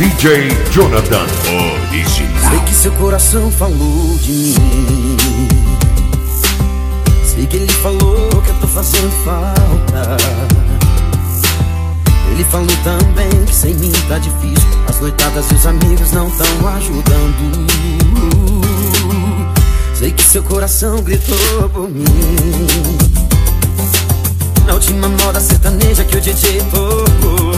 DJ Jonathan Original. Sei que seu coração falou de mim. Sei que ele falou que eu tô fazendo falta. Ele falou também que sem mim tá difícil. As noitadas e os amigos não tão ajudando. Sei que seu coração gritou por mim. Na última moda sertaneja que o DJ tocou,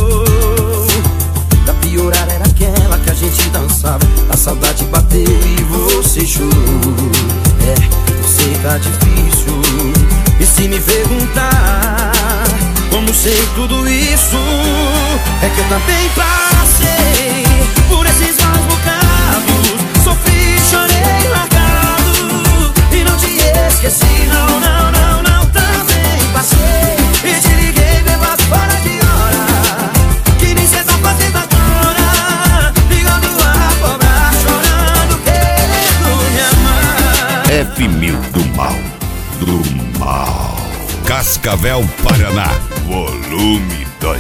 pra piorar era aquela que a gente dançava. A saudade bateu e você chorou. Eu sei tá difícil. E se me perguntar como sei tudo isso, é que eu também passei por esses maus bocados. Sofri, chorei, largado e não te esqueci, não, não, não, não. Também passei e te liguei, bebas fora de hora, que nem cê tá fazendo agora, ligando a cobrar, chorando, querendo me amar. F1000 do mal. Cascavel, Paraná, volume 2.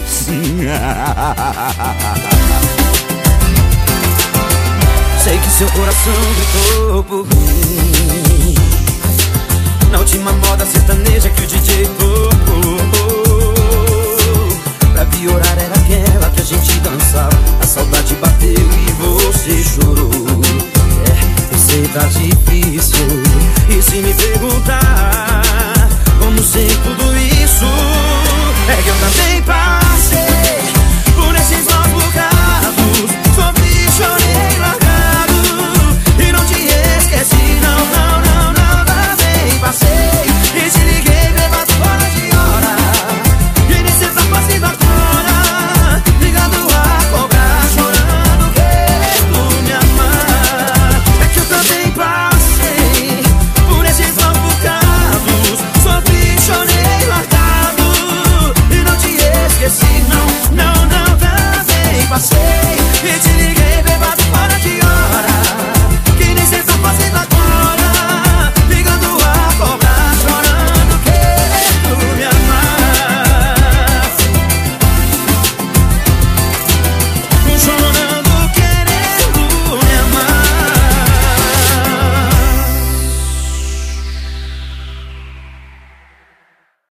Sei que seu coração gritou por mim. Na última moda sertaneja que o DJ tocou, pra piorar era aquela que a gente dançava. A saudade bateu e você chorou. Eu sei tá difícil.